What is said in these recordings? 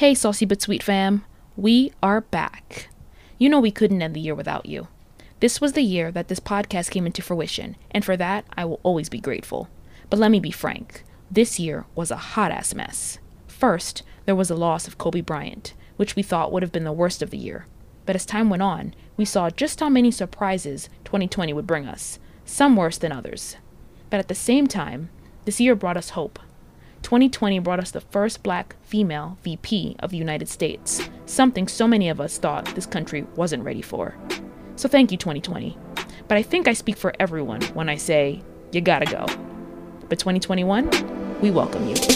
Hey, Saucy But Sweet fam. We are back. You know we couldn't end the year without you. This was the year that this podcast came into fruition, and for that, I will always be grateful. But let me be frank. This year was a hot-ass mess. First, there was the loss of Kobe Bryant, which we thought would have been the worst of the year. But as time went on, we saw just how many surprises 2020 would bring us, some worse than others. But at the same time, this year brought us hope. 2020 brought us the first black female VP of the United States, something so many of us thought this country wasn't ready for. So thank you, 2020. But I think I speak for everyone when I say, you gotta go. But 2021, we welcome you.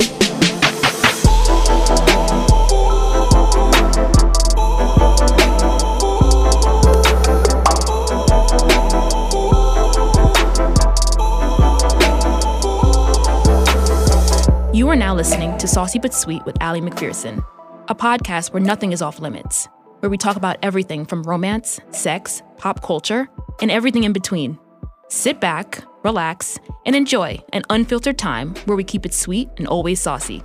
You are now listening to Saucy But Sweet with Allie McPherson, a podcast where nothing is off limits, where we talk about everything from romance, sex, pop culture, and everything in between. Sit back, relax, and enjoy an unfiltered time where we keep it sweet and always saucy.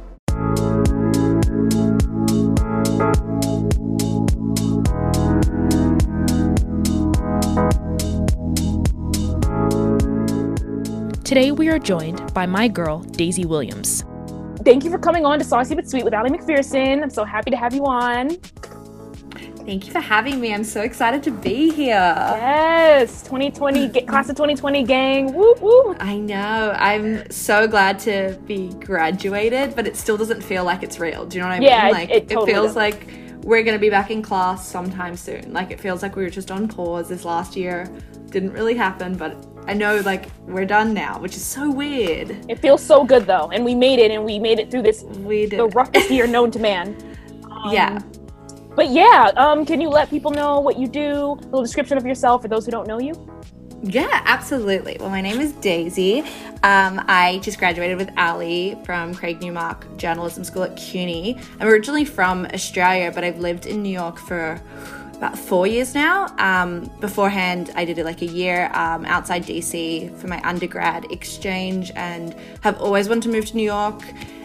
Today we are joined by my girl, Daisy Williams. Thank you for coming on to Saucy But Sweet with Allie McPherson. I'm so happy to have you on. Thank you for having me. I'm so excited to be here. Yes, 2020, class of 2020 gang, woo woo. I know. I'm so glad to be graduated, but it still doesn't feel like it's real. Do you know what I mean? Like it totally feels does. like we're going to be back in class sometime soon. Like it feels like we were just on pause this last year. Didn't really happen, but I know like we're done now, which is so weird. It feels so good though, and we made it through this, the roughest year known to man. Yeah. But yeah, can you let people know what you do, a little description of yourself for those who don't know you? Yeah, absolutely. Well, my name is Daisy. I just graduated with Allie from Craig Newmark Journalism School at CUNY. I'm originally from Australia, but I've lived in New York for about 4 years now. Beforehand, I did like a year outside DC for my undergrad exchange and have always wanted to move to New York.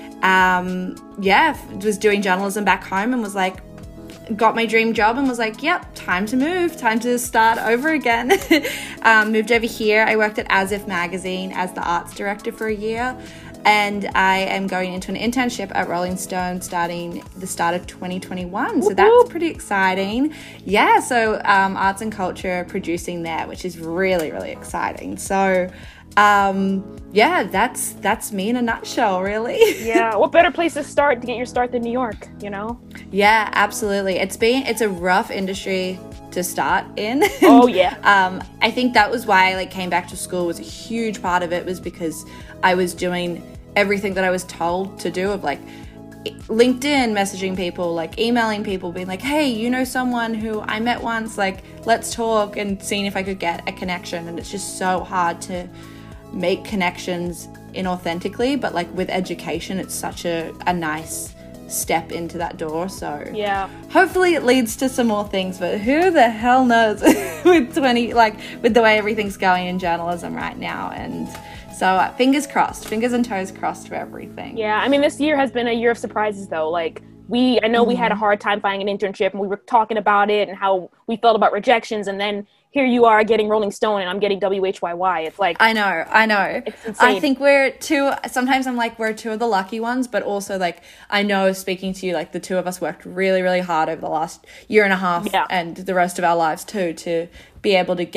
Was doing journalism back home and was like, got my dream job and was like, yep, time to move, time to start over again. Moved over here. I worked at As If Magazine as the arts director for a year. And I am going into an internship at Rolling Stone starting the start of 2021. So that's pretty exciting. Yeah, so arts and culture producing there, which is really, really exciting. So that's me in a nutshell, really. Yeah, what better place to start to get your start than New York, you know? Yeah, absolutely. It's a rough industry to start in. Oh yeah. I think that was why I came back to school. Was a huge part of it was because I was doing everything that I was told to do of like LinkedIn messaging people, like emailing people, being like, hey, you know someone who I met once, like let's talk, and seeing if I could get a connection. And it's just so hard to make connections inauthentically, but like with education it's such a nice step into that door. So yeah, hopefully it leads to some more things, but who the hell knows with the way everything's going in journalism right now. And so fingers and toes crossed for everything. Yeah, I mean this year has been a year of surprises though. Like we had a hard time finding an internship, and we were talking about it and how we felt about rejections, and then here you are getting Rolling Stone and I'm getting WHYY. It's like, I know. It's insane. I think sometimes I'm like, we're two of the lucky ones, but also like, I know speaking to you, like the two of us worked really, really hard over the last year and a half and the rest of our lives too, to be able to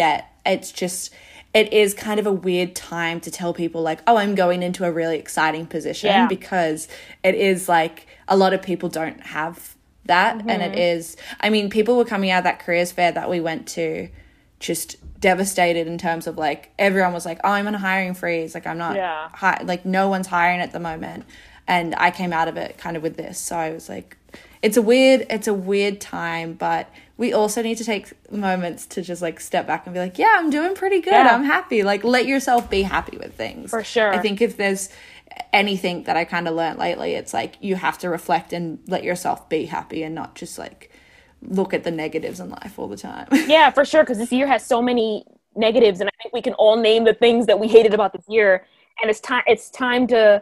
it is kind of a weird time to tell people like, oh, I'm going into a really exciting position, because it is like a lot of people don't have that. Mm-hmm. And it is, I mean, people were coming out of that careers fair that we went to just devastated in terms of like, everyone was like, oh, I'm on a hiring freeze. Like I'm not, like no one's hiring at the moment. And I came out of it kind of with this. So I was like, it's a weird time, but we also need to take moments to just like step back and be like, yeah, I'm doing pretty good. Yeah. I'm happy. Like let yourself be happy with things. For sure. I think if there's anything that I kind of learned lately, it's like you have to reflect and let yourself be happy and not just like look at the negatives in life all the time. Yeah, for sure. Because this year has so many negatives, and I think we can all name the things that we hated about this year. And it's time to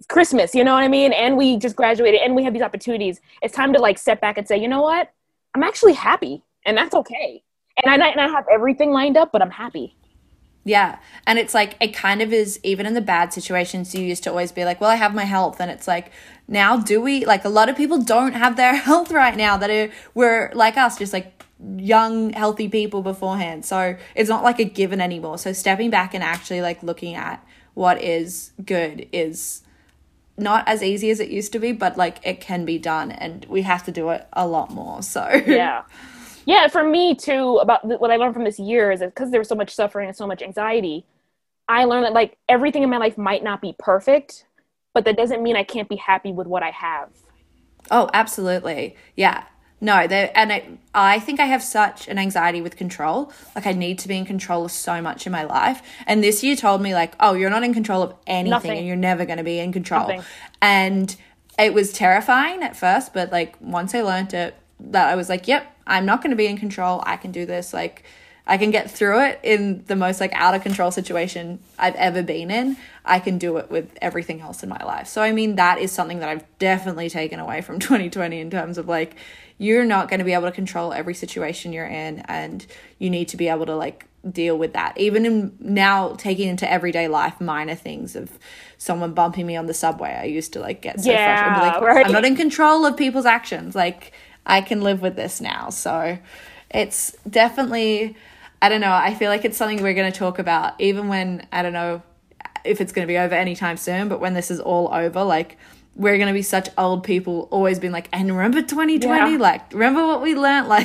Christmas, you know what I mean? And we just graduated and we have these opportunities. It's time to like step back and say, you know what? I'm actually happy, and that's okay. And I have everything lined up, but I'm happy. Yeah. And it's like, it kind of is, even in the bad situations, you used to always be like, well, I have my health. And it's like, now do we, like, a lot of people don't have their health right now were like us, just like young, healthy people beforehand. So it's not like a given anymore. So stepping back and actually like looking at what is good is not as easy as it used to be, but like it can be done, and we have to do it a lot more. So yeah, for me too, about what I learned from this year is that because there was so much suffering and so much anxiety, I learned that like everything in my life might not be perfect, but that doesn't mean I can't be happy with what I have. Oh, absolutely. Yeah. No, I think I have such an anxiety with control. Like, I need to be in control of so much in my life. And this year told me, like, oh, you're not in control of anything. And you're never going to be in control. Nothing. And it was terrifying at first, but, like, once I learned it, that I was like, yep, I'm not going to be in control. I can do this. Like, I can get through it in the most, like, out of control situation I've ever been in. I can do it with everything else in my life. So, I mean, that is something that I've definitely taken away from 2020 in terms of, like, you're not going to be able to control every situation you're in, and you need to be able to, like, deal with that. Even in now taking into everyday life minor things of someone bumping me on the subway, I used to, like, get so frustrated and be like, right. I'm not in control of people's actions. Like, I can live with this now. So it's definitely, I don't know, I feel like it's something we're going to talk about even when, I don't know if it's going to be over anytime soon, but when this is all over, like, we're going to be such old people always being like, and remember 2020? Like, remember what we learned? Like,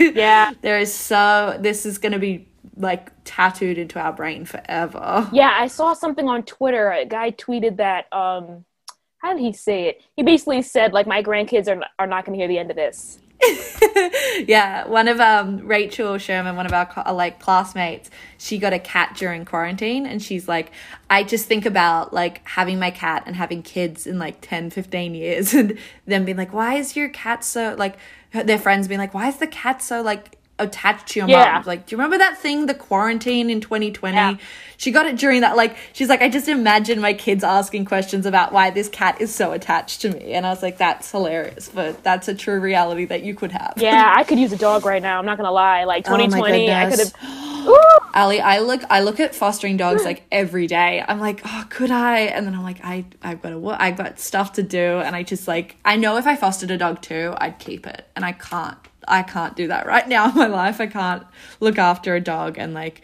this is going to be, like, tattooed into our brain forever. Yeah, I saw something on Twitter. A guy tweeted that, how did he say it? He basically said, like, my grandkids are not going to hear the end of this. Yeah, one of Rachel Sherman, one of our like classmates, she got a cat during quarantine, and she's like, I just think about like having my cat and having kids in like 10-15 years, and them being like, why is your cat so, like, their friends being like, why is the cat so, like, attached to your mom? Like, do you remember that thing, the quarantine in 2020? She got it during that. Like, she's like, I just imagine my kids asking questions about why this cat is so attached to me, and I was like, that's hilarious, but that's a true reality that you could have. I could use a dog right now, I'm not gonna lie. Like, 2020, I could have Ali, I look at fostering dogs like every day. I'm like, oh, could I? And then I'm like, I've got stuff to do, and I just, like, I know if I fostered a dog too, I'd keep it, and I can't do that right now in my life. I can't look after a dog, and, like,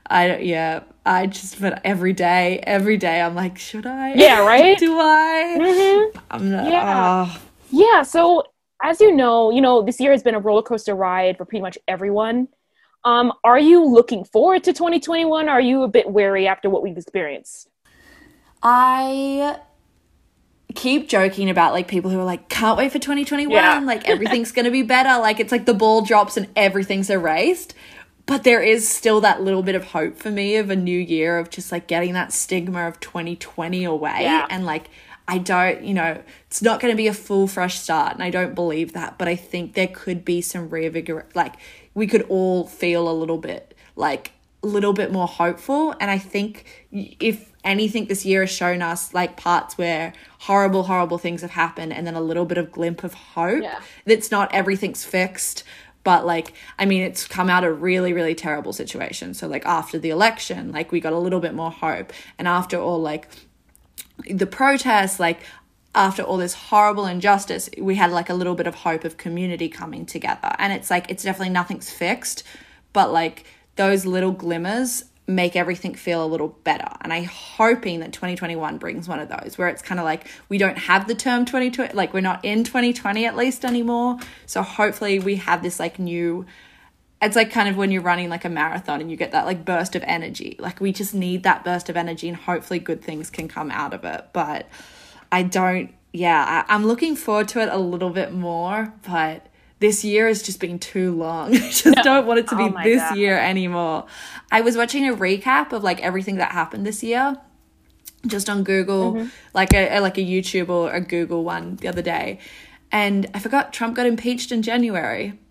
but every day I'm like, should I? Yeah, right? Do I? Mm-hmm. I'm not. Yeah, so as you know, this year has been a roller coaster ride for pretty much everyone. Are you looking forward to 2021? Or are you a bit wary after what we've experienced? I keep joking about, like, people who are like, can't wait for 2021, like, everything's gonna be better, like, it's like the ball drops and everything's erased. But there is still that little bit of hope for me of a new year, of just, like, getting that stigma of 2020 away. And, like, I don't, it's not going to be a full fresh start, and I don't believe that, but I think there could be some reinvigorate, like, we could all feel a little bit more hopeful. And I think if anything, this year has shown us, like, parts where horrible things have happened, and then a little bit of glimpse of hope. That's not everything's fixed, but, like, I mean, it's come out of really, really terrible situations. So, like, after the election, like, we got a little bit more hope. And after all, like, the protests, like, after all this horrible injustice, we had, like, a little bit of hope of community coming together. And it's, like, it's definitely nothing's fixed, but, like, those little glimmers make everything feel a little better. And I'm hoping that 2021 brings one of those, where it's kind of like, we don't have the term 2020, like, we're not in 2020 at least anymore. So hopefully we have this, like, new, it's like kind of when you're running, like, a marathon and you get that, like, burst of energy. Like, we just need that burst of energy, and hopefully good things can come out of it. But I'm looking forward to it a little bit more, but this year has just been too long. I just don't want it to be this year anymore. I was watching a recap of, like, everything that happened this year, just on Google, like a YouTube or a Google one the other day. And I forgot Trump got impeached in January.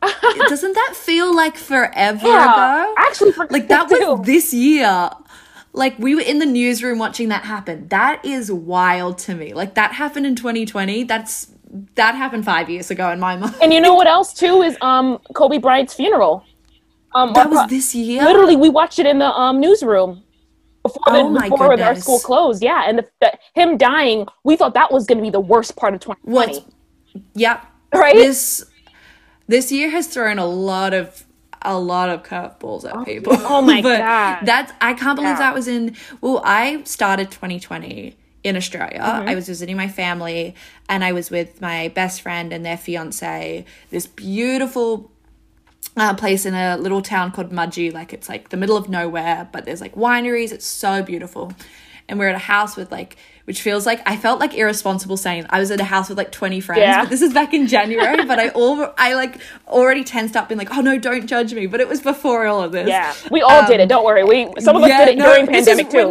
Doesn't that feel like forever ago? I actually forgot that was this year. Like, we were in the newsroom watching that happen. That is wild to me. Like, that happened in 2020. That happened 5 years ago in my mind. And you know what else too is Kobe Bryant's funeral. That was this year? Literally, we watched it in the newsroom before our school closed. Yeah, and him dying, we thought that was going to be the worst part of 2020. Yep. Right? This year has thrown a lot of curveballs at people. Oh my God. I can't believe that was I started 2020 in Australia. I was visiting my family, and I was with my best friend and their fiance, this beautiful place in a little town called Mudgee. Like, it's like the middle of nowhere, but there's like wineries. It's so beautiful. And we're at a house with like, which feels like, I felt like irresponsible saying I was at a house with like 20 friends, but this is back in January, but I like already tensed up, being like, oh no, don't judge me. But it was before all of this. Yeah, we all did it. Don't worry. Some of us did it during pandemic too.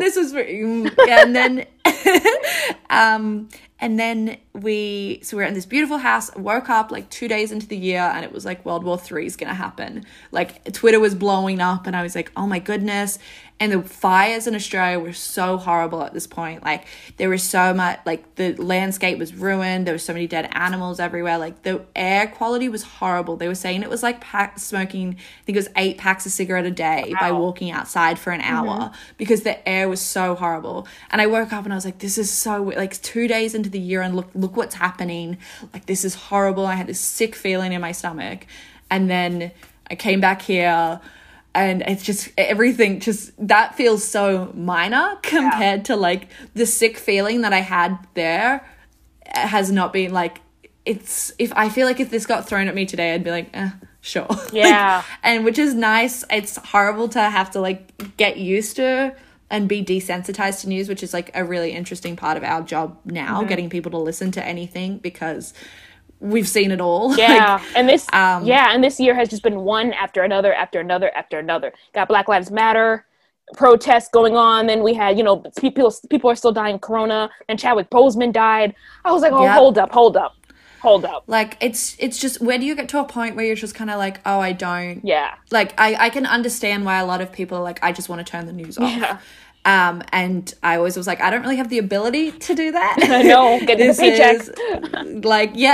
And then we're in this beautiful house, woke up like 2 days into the year, and it was like World War III is going to happen. Like, Twitter was blowing up, and I was like, oh my goodness. And the fires in Australia were so horrible at this point. Like, there was so much, like, the landscape was ruined. There were so many dead animals everywhere. Like, the air quality was horrible. They were saying it was like smoking, I think it was 8 packs of cigarette a day by walking outside for an hour, because the air was so horrible. And I woke up and I was like, this is so, like, 2 days into the year, and look what's happening. Like, this is horrible. I had this sick feeling in my stomach. And then I came back here, and it's just, everything just, that feels so minor compared to like the sick feeling that I had there. Has not been like, I feel like if this got thrown at me today, I'd be like, sure. Yeah. And which is nice. It's horrible to have to like get used to and be desensitized to news, which is like a really interesting part of our job now, getting people to listen to anything, because we've seen it all. Yeah. And this year has just been one after another, after another, after another. Got Black Lives Matter protests going on. Then we had, people are still dying of corona, and Chadwick Boseman died. I was like, hold up. Like, it's just, where do you get to a point where you're just kind of like, oh, I don't. Yeah. Like, I can understand why a lot of people are like, I just want to turn the news off. Yeah. And I always was like, I don't really have the ability to do that. I know, getting the paychecks.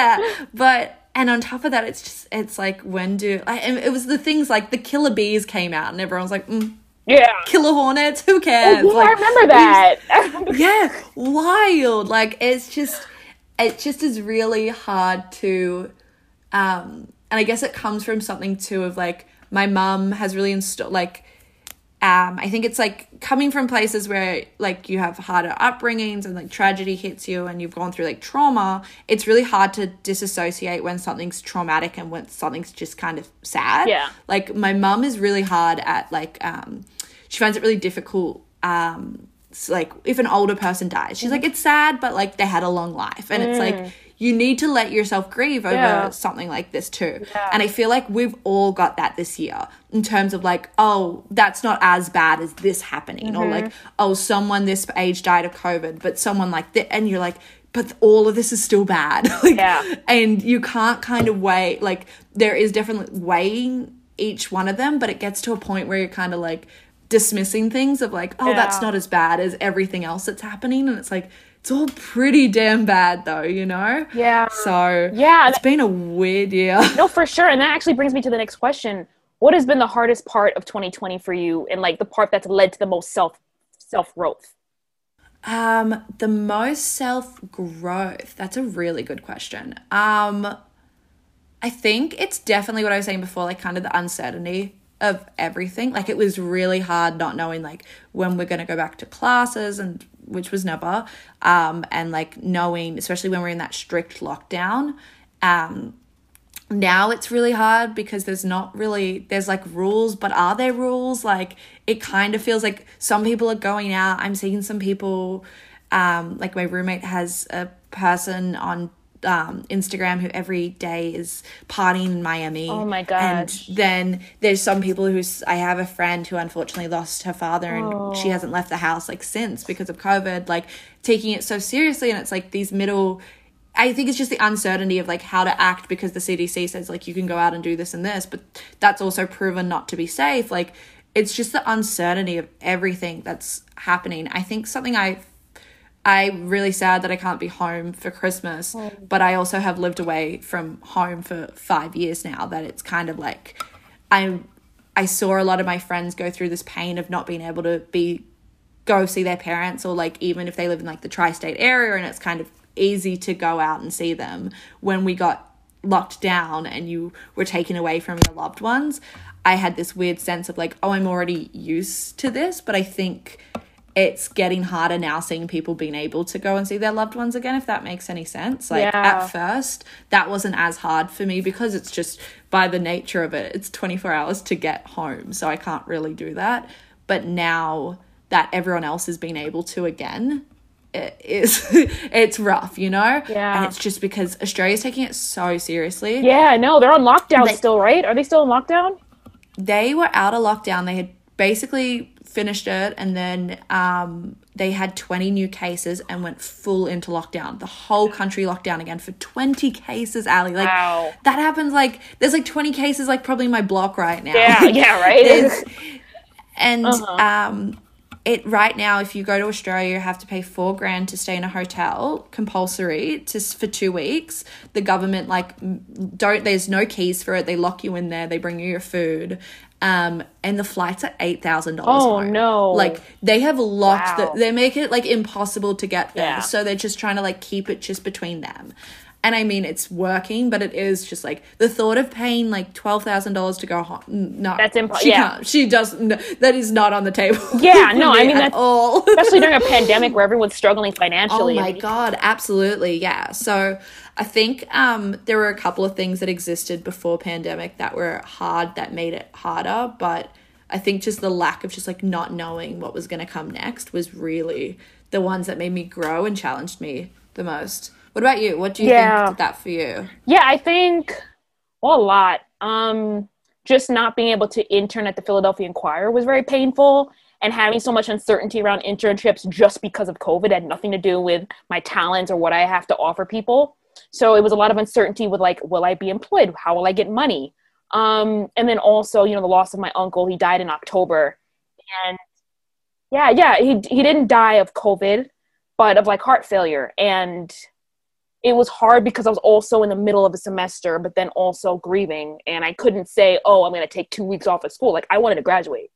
And on top of that, it's like, and it was the things like the killer bees came out, and everyone's like, killer hornets, who cares? Oh, yeah, I remember that. Yeah, wild. Like, it just is really hard to, and I guess it comes from something too of like, my mum has really installed, like, I think it's like coming from places where like you have harder upbringings and like tragedy hits you and you've gone through like trauma. It's really hard to disassociate when something's traumatic and when something's just kind of sad. Yeah. Like, my mum is really hard at like, she finds it really difficult. Like, if an older person dies, she's like, it's sad, but like they had a long life, and it's like, you need to let yourself grieve over something like this too. Yeah. And I feel like we've all got that this year, in terms of like, oh, that's not as bad as this happening. Or like, oh, someone this age died of COVID, but someone like that. And you're like, but all of this is still bad. And you can't kind of weigh, like, there is definitely weighing each one of them, but it gets to a point where you're kind of like dismissing things of like, oh, that's not as bad as everything else that's happening. And it's like, it's all pretty damn bad though, Yeah. So it's been a weird year. No, for sure. And that actually brings me to the next question. What has been the hardest part of 2020 for you, and like the part that's led to the most self-growth? The most self-growth, that's a really good question. I think it's definitely what I was saying before, like kind of the uncertainty of everything. Like, it was really hard not knowing like when we're going to go back to classes, and which was never, and like knowing, especially when we're in that strict lockdown. Now it's really hard because there's like rules, but are there rules? Like, it kind of feels like some people are going out. I'm seeing some people, like my roommate has a person on Instagram who every day is partying in Miami. Oh my gosh. And then there's some people I have a friend who unfortunately lost her father, and she hasn't left the house like since, because of COVID, like taking it so seriously. And it's like I think it's just the uncertainty of like how to act, because the CDC says like you can go out and do this and this, but that's also proven not to be safe. Like, it's just the uncertainty of everything that's happening. I think something I'm really sad that I can't be home for Christmas, but I also have lived away from home for 5 years now, that it's kind of like I saw a lot of my friends go through this pain of not being able to go see their parents, or like even if they live in like the tri-state area and it's kind of easy to go out and see them. When we got locked down and you were taken away from your loved ones, I had this weird sense of like, oh, I'm already used to this, but I think it's getting harder now seeing people being able to go and see their loved ones again, if that makes any sense. Like at first that wasn't as hard for me because it's just by the nature of it, it's 24 hours to get home, so I can't really do that. But now that everyone else has been able to again, it's rough, you know? Yeah. And it's just because Australia's taking it so seriously. Yeah, no, they're on lockdown still, right? Are they still in lockdown? They were out of lockdown. They had basically finished it, and then they had 20 new cases and went full into lockdown. The whole country locked down again for 20 cases, Ali. Like, wow. That happens, like, there's like 20 cases, like, probably in my block right now. Yeah, right? And it right now, if you go to Australia, you have to pay $4,000 to stay in a hotel, compulsory, for 2 weeks. The government, like, there's no keys for it. They lock you in there. They bring you your food. And the flights are $8,000. Oh, no. Like, they have locked they make it like impossible to get there. Yeah. So they're just trying to like keep it just between them. And I mean, it's working, but it is just like the thought of paying like $12,000 to go home. No, that's impossible. She can't. She doesn't. That is not on the table. Yeah, no, I mean, that's all. Especially during a pandemic where everyone's struggling financially. Oh my God, absolutely, yeah. So I think there were a couple of things that existed before pandemic that were hard, that made it harder. But I think just the lack of just like not knowing what was going to come next was really the ones that made me grow and challenged me the most. What about you? What do you think did that for you? Yeah, I think a lot. Just not being able to intern at the Philadelphia Inquirer was very painful, and having so much uncertainty around internships just because of COVID had nothing to do with my talents or what I have to offer people. So it was a lot of uncertainty with like, will I be employed? How will I get money? And then also, you know, the loss of my uncle. He died in October, and he didn't die of COVID, but of like heart failure. And it was hard because I was also in the middle of a semester, but then also grieving. And I couldn't say, oh, I'm going to take 2 weeks off of school. Like, I wanted to graduate.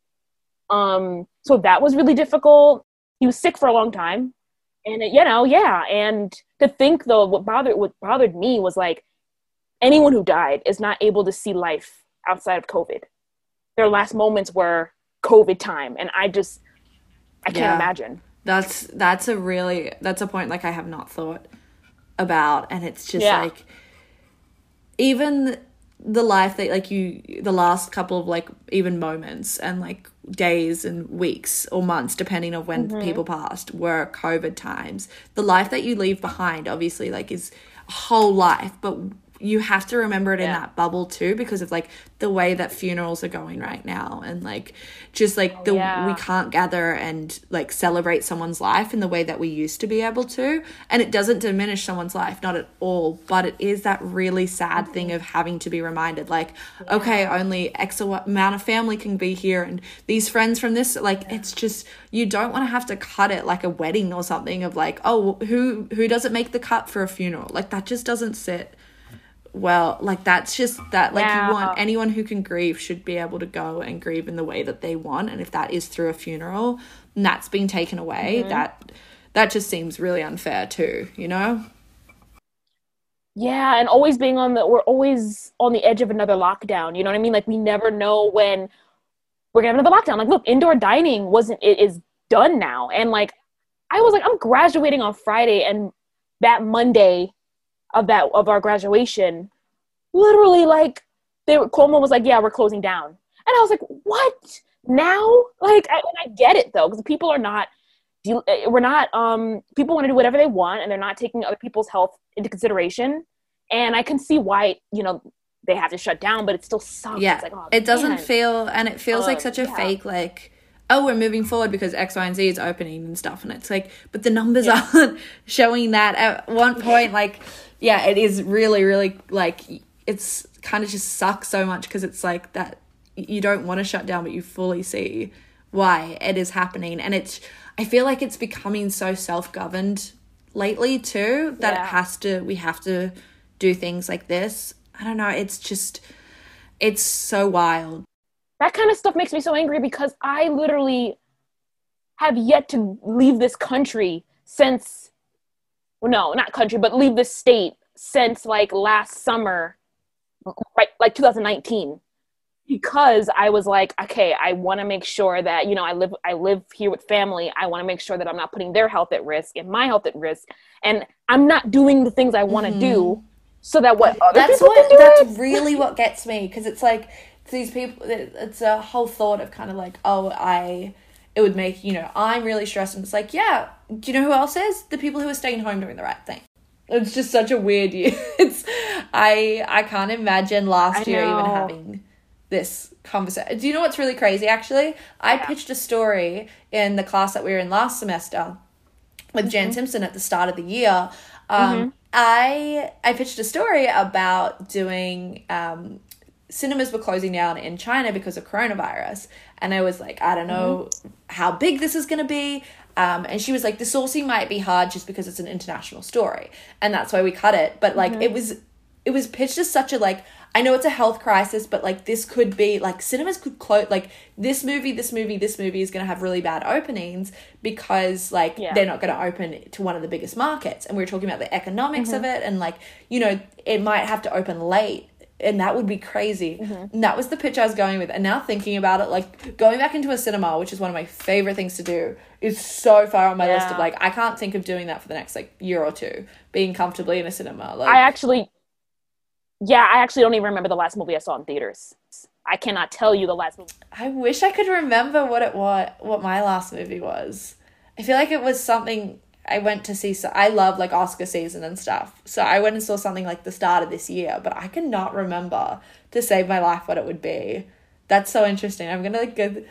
So that was really difficult. He was sick for a long time. And, and to think, though, what bothered me was, like, anyone who died is not able to see life outside of COVID. Their last moments were COVID time. And I can't imagine. That's a point, like, I have not thought about. And it's just like, even the life that like the last couple of like even moments and like days and weeks or months depending on when people passed were COVID times. The life that you leave behind obviously like is a whole life, but you have to remember it in that bubble too, because of like the way that funerals are going right now, and like just like we can't gather and like celebrate someone's life in the way that we used to be able to. And it doesn't diminish someone's life, not at all, but it is that really sad thing of having to be reminded like, okay, only X amount of family can be here, and these friends from this, like it's just, you don't want to have to cut it like a wedding or something of like, oh, who doesn't make the cut for a funeral? Like that just doesn't sit well. Like that's just that, like you want anyone who can grieve should be able to go and grieve in the way that they want, and if that is through a funeral and that's being taken away, that just seems really unfair too, you know? Yeah, and always being we're always on the edge of another lockdown, you know what I mean? Like we never know when we're gonna have another lockdown. Like look, indoor dining is done now, and like I was like, I'm graduating on Friday, and that Monday of our graduation, literally like Cuomo was like, yeah, we're closing down. And I was like, what? Now? Like, I get it though, because people want to do whatever they want, and they're not taking other people's health into consideration. And I can see why, you know, they have to shut down, but it still sucks. Yeah, it's like, oh, it doesn't feel, and it feels like such a fake, like, oh, we're moving forward because X, Y, and Z is opening and stuff. And it's like, but the numbers aren't showing that. At one point, like, yeah, it is really, really, like, it's kind of just sucks so much because it's like that you don't want to shut down, but you fully see why it is happening. And I feel like it's becoming so self-governed lately too, that we have to do things like this. I don't know, it's so wild. That kind of stuff makes me so angry because I literally have yet to leave this country since, well, no, not country, but leave the state since like last summer, right, like 2019. Because I was like, okay, I want to make sure that, you know, I live here with family. I want to make sure that I'm not putting their health at risk and my health at risk. And I'm not doing the things I want to do so that what other people can do. That's really what gets me. Because it's like, these people, it's a whole thought of kind of like, it would make, you know, I'm really stressed. And it's like, yeah, do you know who else is? The people who are staying home doing the right thing. It's just such a weird year. I can't imagine last year even having this conversation. Do you know what's really crazy, actually? I pitched a story in the class that we were in last semester with Jan Simpson at the start of the year. I pitched a story about doing... cinemas were closing down in China because of coronavirus. And I was like, I don't know how big this is going to be. And she was like, the sourcing might be hard just because it's an international story. And that's why we cut it. But like, it was pitched as such a, like, I know it's a health crisis, but like this could be like cinemas could close, like this movie is going to have really bad openings because like they're not going to open to one of the biggest markets. And we were talking about the economics of it. And like, you know, it might have to open late. And that would be crazy. And that was the pitch I was going with. And now thinking about it, like going back into a cinema, which is one of my favorite things to do, is so far on my list of like, I can't think of doing that for the next like year or two, being comfortably in a cinema. Like, I actually don't even remember the last movie I saw in theaters. I cannot tell you the last movie. I wish I could remember what my last movie was. I feel like it was something I went to see. So I love like Oscar season and stuff. So I went and saw something like the start of this year, but I cannot remember to save my life what it would be. That's so interesting. I'm going to like go...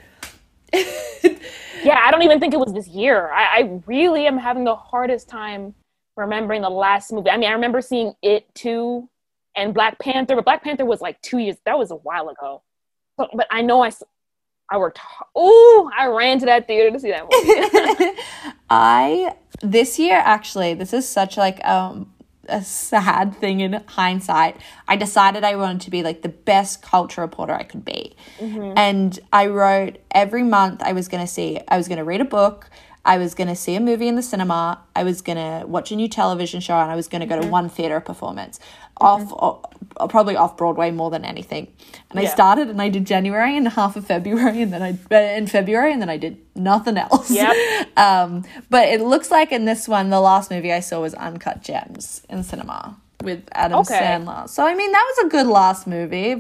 Yeah, I don't even think it was this year. I really am having the hardest time remembering the last movie. I mean, I remember seeing It 2 and Black Panther, but Black Panther was like 2 years. That was a while ago. But I know I ran to that theater to see that movie. This year, actually, this is such like a sad thing in hindsight. I decided I wanted to be like the best culture reporter I could be. And I wrote every month I was going to read a book, I was going to see a movie in the cinema, I was going to watch a new television show, and I was going to go to one theater performance probably off Broadway more than anything. And I started and I did January and half of February, and then I did nothing else. But it looks like in this one, the last movie I saw was Uncut Gems in cinema with Adam Sandler. So, I mean, that was a good last movie.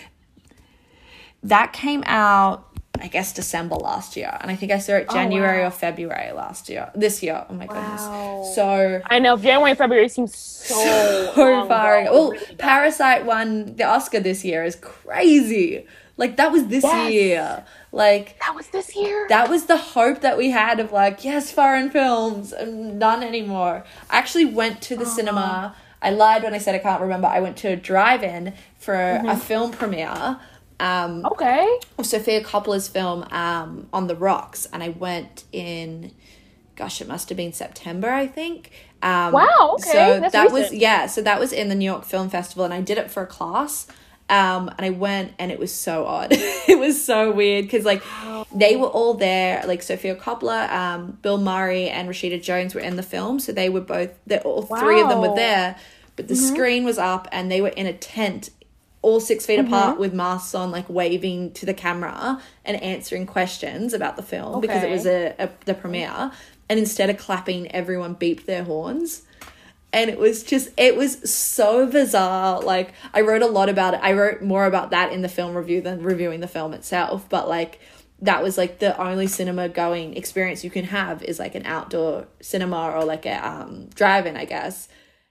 That came out, I guess, December last year. And I think I saw it January or February this year. Oh my goodness. So I know, January and February seems so far ago. Well, really Parasite won the Oscar this year is crazy. Like, that was this year. Like, that was this year? That was the hope that we had of like, yes, foreign films, and none anymore. I actually went to the cinema. I lied when I said I can't remember. I went to a drive-in for a film premiere. Of Sofia Coppola's film On the Rocks, and I went in, gosh, it must have been September, I think. Wow, okay, so that's that recent. So that was in the New York Film Festival, and I did it for a class. And I went, and it was so odd. It was so weird because like they were all there, like Sofia Coppola, Bill Murray, and Rashida Jones were in the film, so they were all three of them were there, but the screen was up, and they were in a tent, all 6 feet apart with masks on, like waving to the camera and answering questions about the film because it was the premiere. And instead of clapping, everyone beeped their horns. And it was so bizarre. Like, I wrote a lot about it. I wrote more about that in the film review than reviewing the film itself. But like, that was like the only cinema going experience you can have is like an outdoor cinema or like a drive-in, I guess.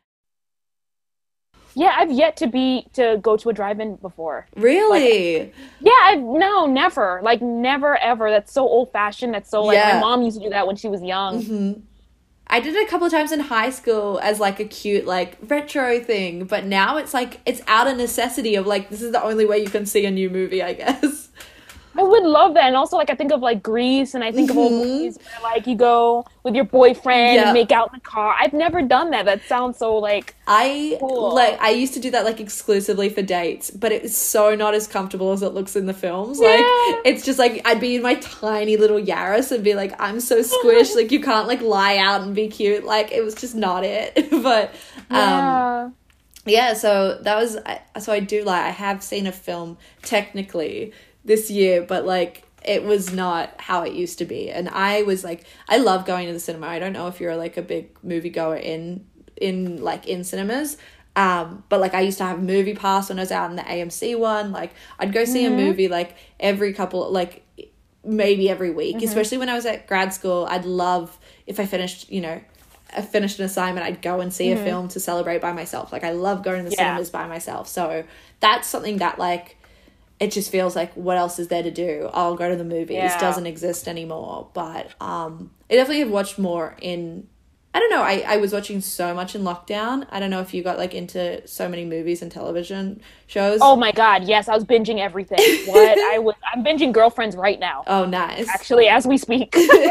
Yeah, I've yet to go to a drive-in before. Really? Like, no, never. Like, never, ever. That's so old-fashioned. That's so, like, my mom used to do that when she was young. I did it a couple of times in high school as, like, a cute, like, retro thing. But now it's, like, it's out of necessity of, like, this is the only way you can see a new movie, I guess. I would love that. And also, like, I think of, like, Grease, and I think of old movies where, like, you go with your boyfriend and make out in the car. I've never done that. That sounds so, like, cool. I used to do that, like, exclusively for dates, but it's so not as comfortable as it looks in the films. Like, it's just, like, I'd be in my tiny little Yaris and be like, I'm so squished. Like, you can't, like, lie out and be cute. Like, it was just not it. But, so that was, so I do, like, I have seen a film technically this year, but, like, it was not how it used to be. And I was, like, I love going to the cinema. I don't know if you're, like, a big moviegoer in cinemas, but, like, I used to have a movie pass when I was out in the AMC one. Like, I'd go see a movie, like, maybe every week, especially when I was at grad school. I'd love, if I finished an assignment, I'd go and see a film to celebrate by myself. Like, I love going to the cinemas by myself. So that's something that, like, it just feels like, what else is there to do? I'll go to the movies. Doesn't exist anymore. But I definitely have watched more in, I don't know, I was watching so much in lockdown. I don't know if you got, like, into so many movies and television shows. Oh my God, yes, I was binging everything. I'm binging Girlfriends right now. Oh, nice. Actually, as we speak.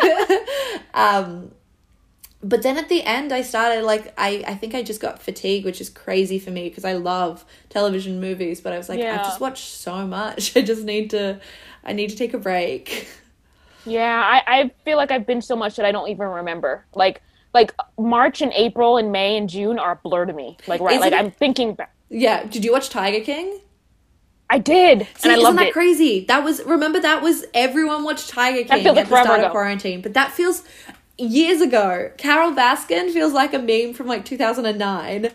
But then at the end, I started, like, I think I just got fatigued, which is crazy for me because I love television movies. But I was like, I've just watched so much. I need to take a break. Yeah, I feel like I've binged so much that I don't even remember. Like March and April and May and June are a blur to me. Like, right, like, I'm thinking back. Yeah, did you watch Tiger King? I did, and I loved it. Isn't that crazy? That was everyone watched Tiger King at the start of quarantine. But that feels years ago. Carol Baskin feels like a meme from, like, 2009.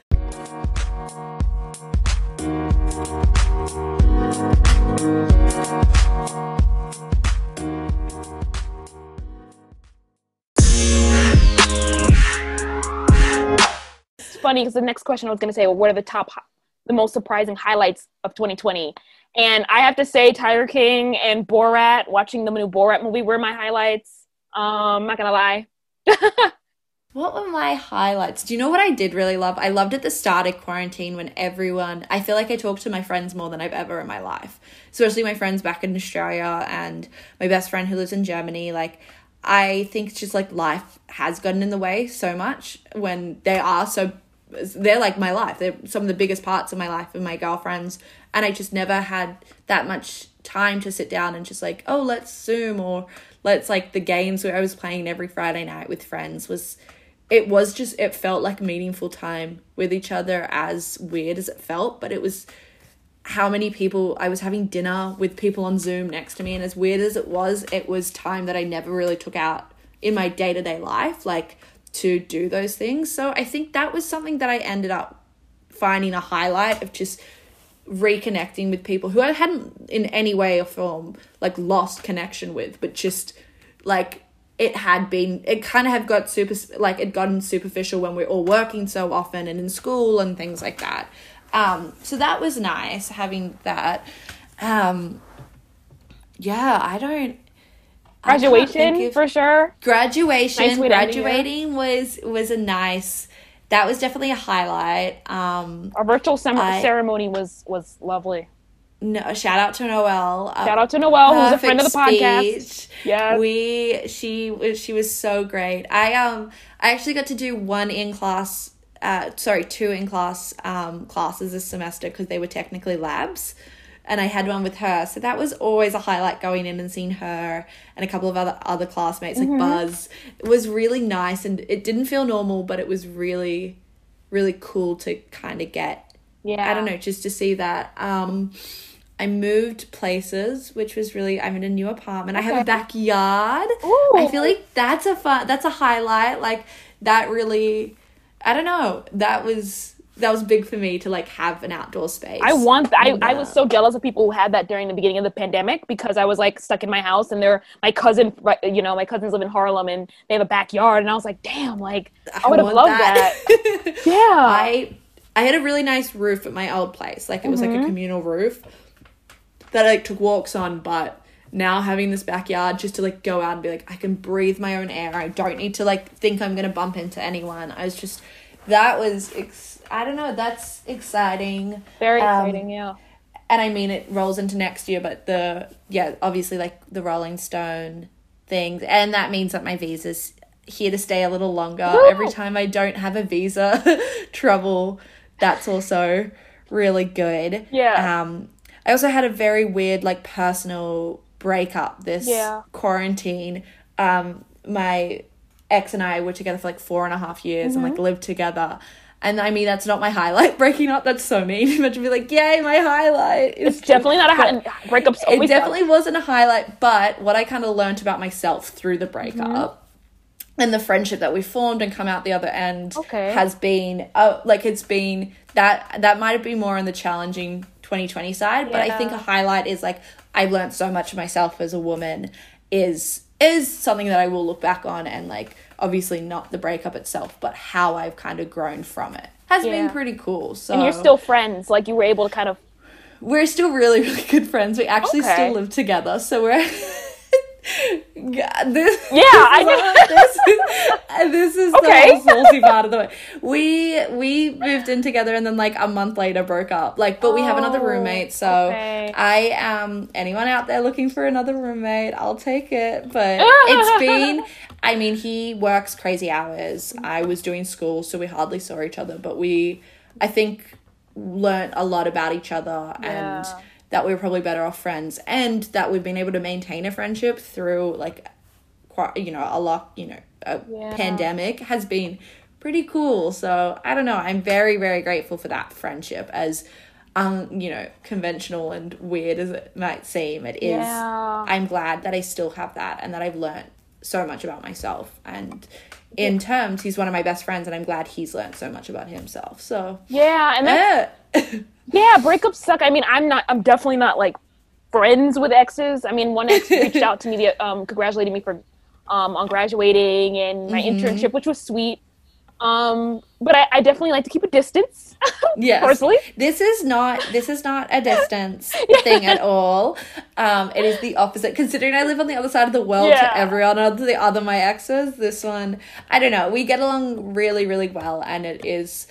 It's funny because the next question I was going to say, well, what are the most surprising highlights of 2020? And I have to say Tiger King and Borat, watching the new Borat movie were my highlights. I'm not gonna lie. What were my highlights? Do you know what I did really love? I loved at the start of quarantine when I feel like I talked to my friends more than I've ever in my life, especially my friends back in Australia and my best friend who lives in Germany. Like, I think it's just, like, life has gotten in the way so much when they're like my life. They're some of the biggest parts of my life and my girlfriends. And I just never had that much time to sit down and just, like, oh, let's Zoom, or let's, like, the games where I was playing every Friday night with friends it felt like meaningful time with each other, as weird as it felt. But it was how many people I was having dinner with people on Zoom next to me. And as weird as it was time that I never really took out in my day-to-day life, like, to do those things. So I think that was something that I ended up finding a highlight of, just reconnecting with people who I hadn't in any way or form, like, lost connection with, but just, like, it kind of had gotten superficial when we're all working so often and in school and things like that. So that was nice having that. Graduation for sure. Graduating was a nice. That was definitely a highlight. Our virtual ceremony was lovely. No, shout out to Noelle. Shout out to Noelle, who's a friend of the podcast. Yes. She was so great. I actually got to do two in-class classes this semester because they were technically labs. And I had one with her. So that was always a highlight, going in and seeing her and a couple of other classmates, like Buzz. It was really nice, and it didn't feel normal, but it was really, really cool to kind of get, I don't know, just to see that. I moved places, which was I'm in a new apartment. I have a backyard. Ooh. I feel like that's a highlight. Like, that really, I don't know, that was big for me to, like, have an outdoor space. I was so jealous of people who had that during the beginning of the pandemic, because I was, like, stuck in my house, and my cousins live in Harlem and they have a backyard, and I was like, damn, like, I would have loved that. Yeah. I had a really nice roof at my old place. Like, it was like a communal roof that I, like, took walks on, but now having this backyard just to, like, go out and be like, I can breathe my own air. I don't need to, like, think I'm going to bump into anyone. I don't know, that's exciting. Very exciting, yeah. and I mean, it rolls into next year, but obviously, like, the Rolling Stone things, and that means that my visa's here to stay a little longer. Woo! Every time I don't have a visa trouble, that's also really good. Yeah. I also had a very weird, like, personal breakup this quarantine. My ex and I were together for, like, 4.5 years and, like, lived together. And, I mean, that's not my highlight, breaking up. That's so mean. Imagine be like, yay, my highlight. It's definitely not a highlight. Breakups always It definitely wasn't a highlight, but what I kind of learned about myself through the breakup and the friendship that we formed and come out the other end has been, it's been, that might have been more on the challenging 2020 side, but I think a highlight is, like, I've learned so much of myself as a woman is something that I will look back on, and, like, obviously not the breakup itself, but how I've kind of grown from it has been pretty cool. So, and you're still friends, like, you were able to kind of... We're still really, really good friends. We actually still live together, so we're... God, this is the whole salty part of the way. We moved in together and then, like, a month later broke up. Like, but we have another roommate, so I am anyone out there looking for another roommate, I'll take it. But it's been, I mean, he works crazy hours. I was doing school, so we hardly saw each other, but I think learned a lot about each other and that we were probably better off friends, and that we've been able to maintain a friendship through, like, a pandemic has been pretty cool. So I don't know, I'm very, very grateful for that friendship, as conventional and weird as it might seem. It is. I'm glad that I still have that, and that I've learned so much about myself, and in terms, he's one of my best friends, and I'm glad he's learned so much about himself. So and that's breakups suck. I mean, I'm definitely not, like, friends with exes. I mean, one ex reached out to me congratulating me for on graduating and my internship, which was sweet. But I definitely like to keep a distance. Yes. Personally. This is not a distance thing at all. It is the opposite. Considering I live on the other side of the world to everyone other my exes, this one, I don't know. We get along really, really well, and it is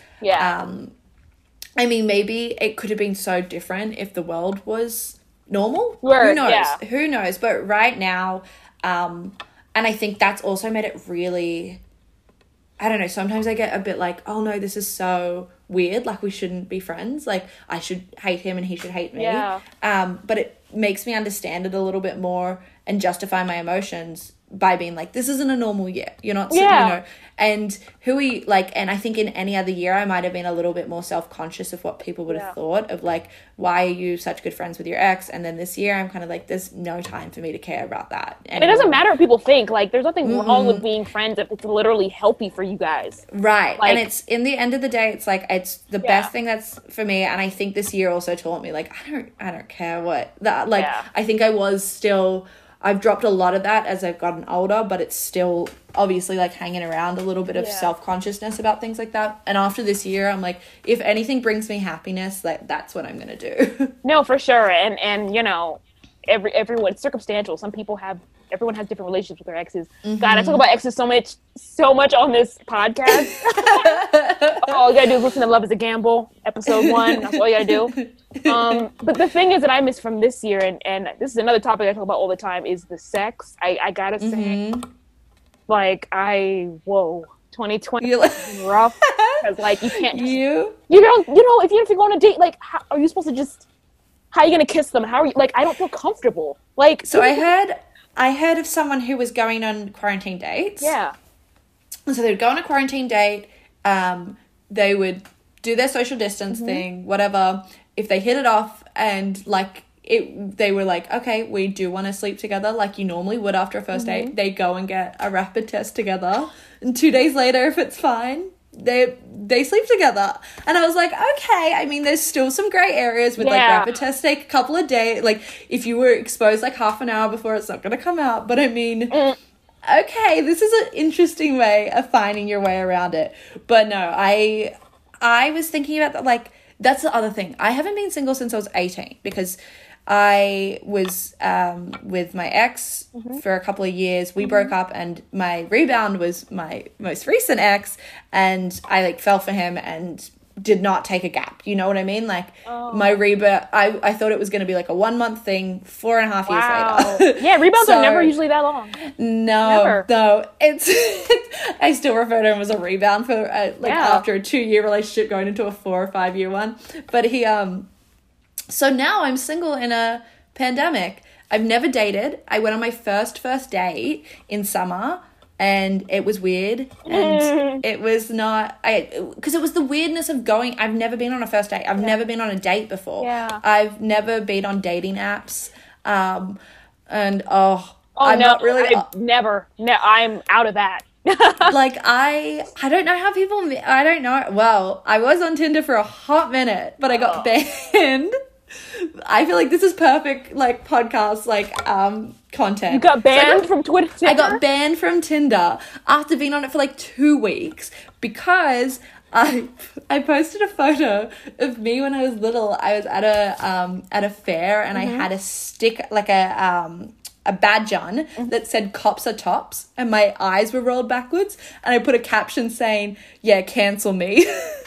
I mean, maybe it could have been so different if the world was normal. Who knows? Yeah. Who knows? But right now, and I think that's also made it really, I don't know, sometimes I get a bit like, oh no, this is so weird, like we shouldn't be friends, like I should hate him and he should hate me. But it makes me understand it a little bit more and justify my emotions by being like, this isn't a normal year. You're not, and and I think in any other year I might have been a little bit more self-conscious of what people would have thought of, like, why are you such good friends with your ex? And then this year I'm kind of like, there's no time for me to care about that anymore. And it doesn't matter what people think. Like, there's nothing wrong with being friends if it's literally healthy for you guys. Right. Like, and it's, in the end of the day, it's like, it's the best thing that's for me. And I think this year also taught me, like, I don't care what that, like, I think I've dropped a lot of that as I've gotten older, but it's still obviously, like, hanging around a little bit of self-consciousness about things like that. And after this year, I'm like, if anything brings me happiness, like, that's what I'm going to do. No, for sure. And everyone, it's circumstantial. Everyone has different relationships with their exes. God, I talk about exes so much on this podcast. All you gotta do is listen to Love is a Gamble, episode 1. That's all you gotta do. But the thing is that I miss from this year, and this is another topic I talk about all the time, is the sex. I gotta say, like, 2020 was rough, because, like, you can't just, you don't, if you go on a date, like, how are you supposed to just, how are you gonna kiss them? How are you, like, I don't feel comfortable. Like, so I heard of someone who was going on quarantine dates. Yeah. So they would go on a quarantine date. They would do their social distance thing, whatever. If they hit it off and, like, they were like, okay, we do want to sleep together like you normally would after a first date. They go and get a rapid test together. And 2 days later, if it's fine, they sleep together. And I was like, okay, I mean, there's still some gray areas with like rapid tests take a couple of days. Like, if you were exposed like half an hour before, it's not going to come out. But I mean, okay, this is an interesting way of finding your way around it. But no, I was thinking about that. Like, that's the other thing. I haven't been single since I was 18 because I was with my ex for a couple of years. We broke up, and my rebound was my most recent ex, and I like fell for him and did not take a gap. You know what I mean? Like my rebound, I thought it was going to be like a 1 month thing, 4.5 years later. Yeah, rebounds are never usually that long. No, it's I still refer to him as a rebound for after a 2-year relationship going into a 4 or 5 year one. But he, so now I'm single in a pandemic. I've never dated. I went on my first date in summer. And it was weird, and it was not, because it was the weirdness of going, I've never been on a first date. I've never been on a date before. Yeah. I've never been on dating apps. I'm not really. I'm out of that. Like, I don't know how people, I don't know. Well, I was on Tinder for a hot minute, but I got banned. I feel like this is perfect, like, podcast, like, content. You got banned from Twitter? I got banned from Tinder after being on it for, like, 2 weeks because I posted a photo of me when I was little. I was at a fair, and I had a stick, like a badge on that said "Cops are tops," and my eyes were rolled backwards, and I put a caption saying, "Yeah, cancel me,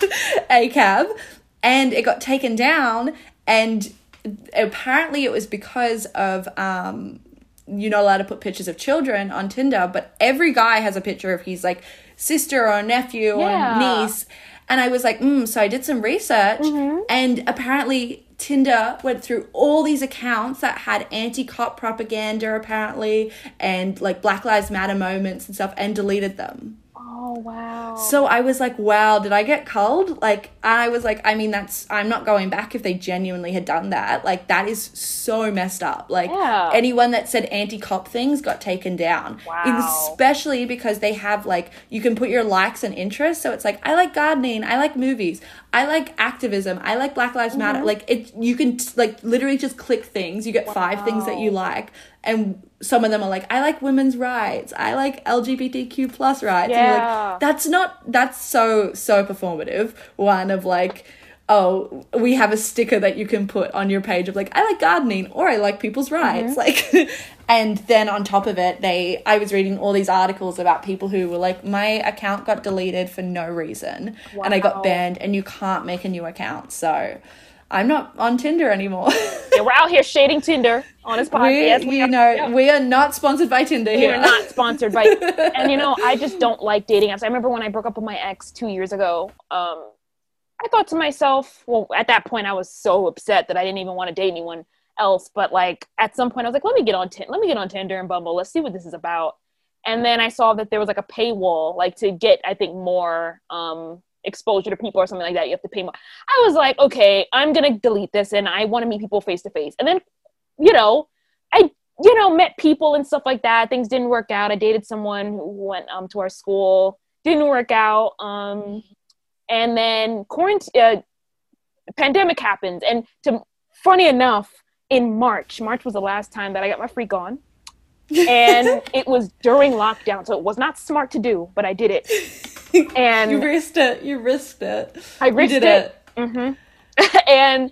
ACAB," and it got taken down. And apparently it was because of, you're not allowed to put pictures of children on Tinder, but every guy has a picture of his, like, sister or nephew or niece. And I was like, so I did some research, and apparently Tinder went through all these accounts that had anti-cop propaganda, apparently, and, like, Black Lives Matter moments and stuff, and deleted them. Oh, wow. So I was like, wow, did I get culled? Like, I was like, I mean, I'm not going back if they genuinely had done that. Like, that is so messed up. Like, anyone that said anti-cop things got taken down. Wow. Especially because they have, like, you can put your likes and interests. So it's like, I like gardening. I like movies. I like activism. I like Black Lives Matter. Like, you can, like, literally just click things. You get 5 things that you like. And some of them are like, I like women's rights. I like LGBTQ plus rights. Yeah. And you're like, that's so performative. One of like, oh, we have a sticker that you can put on your page of like, I like gardening or I like people's rights. Like, and then on top of it, I was reading all these articles about people who were like, my account got deleted for no reason. Wow. And I got banned, and you can't make a new account. So I'm not on Tinder anymore. Yeah, we're out here shading Tinder on this podcast. We are not sponsored by Tinder here. We're not sponsored by, and I just don't like dating apps. I remember when I broke up with my ex 2 years ago, I thought to myself, well, at that point I was so upset that I didn't even want to date anyone else. But like at some point I was like, let me get on Tinder and Bumble. Let's see what this is about. And then I saw that there was like a paywall, like to get, I think, more, exposure to people or something like that, you have to pay more. I was like, okay, I'm gonna delete this, and I want to meet people face to face. And then I met people and stuff like that. Things didn't work out. I dated someone who went to our school, didn't work out, and then pandemic happens. And funny enough, in March was the last time that I got my freak on. And it was during lockdown, so it was not smart to do, but I did it. And you risked it. I risked it. And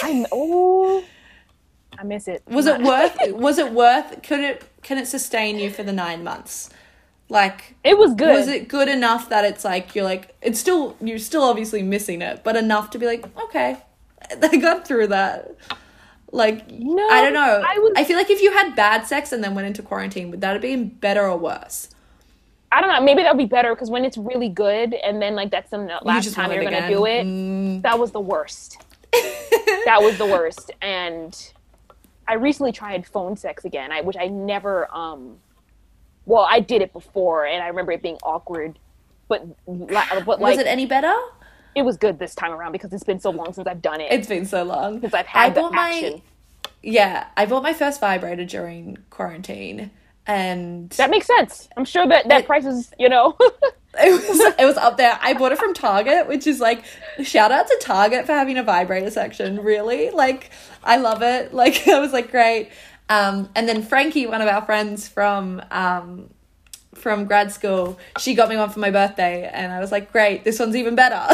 I miss it. Was it worth? Can it sustain you for the 9 months? Like, it was good. Was it good enough that it's like you're still obviously missing it, but enough to be like, okay, I got through that. Like, no, I don't know. I feel like if you had bad sex and then went into quarantine, would that have been better or worse? I don't know. Maybe that would be better, because when it's really good and then like that's the last time you're going to do it, that was the worst. That was the worst. And I recently tried phone sex again, which I never, well, I did it before, and I remember it being awkward. But was it any better? It was good this time around, because it's been so long since I've done it. It's been so long. Since I've had the action. I bought my first vibrator during quarantine, and that makes sense. I'm sure that price is, it was up there. I bought it from Target, which is like, shout out to Target for having a vibrator section. Really, like, I love it. Like, I was like, great. And then Frankie, one of our friends from grad school, she got me one for my birthday, and I was like, great, this one's even better.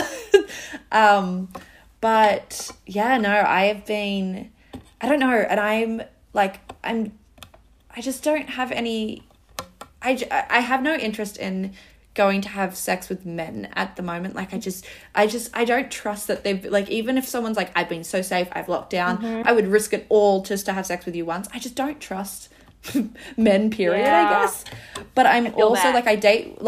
But yeah, no, I don't know, and I just don't have any, I have no interest in going to have sex with men at the moment. Like, I don't trust that they've, like, even if someone's like, I've been so safe, I've locked down, I would risk it all just to have sex with you once. I just don't trust men, period, I guess. But I'm also, like, I date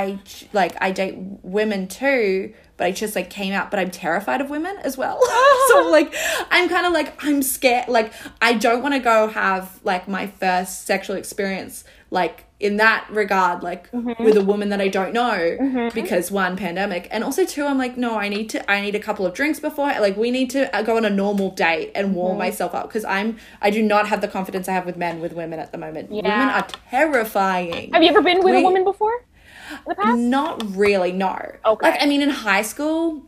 women too, but I just, like, came out, but I'm terrified of women as well. So, like, I'm kind of, like, I'm scared. Like, I don't want to go have, like, my first sexual experience, like, in that regard, like, with a woman that I don't know, because one, pandemic, and also two, I'm like, no, I need a couple of drinks before, like, we need to go on a normal date and warm myself up, because I do not have the confidence I have with women at the moment. Women are terrifying. Have you ever been with a woman before in the past? Not really, no. Okay. Like, I mean, in high school,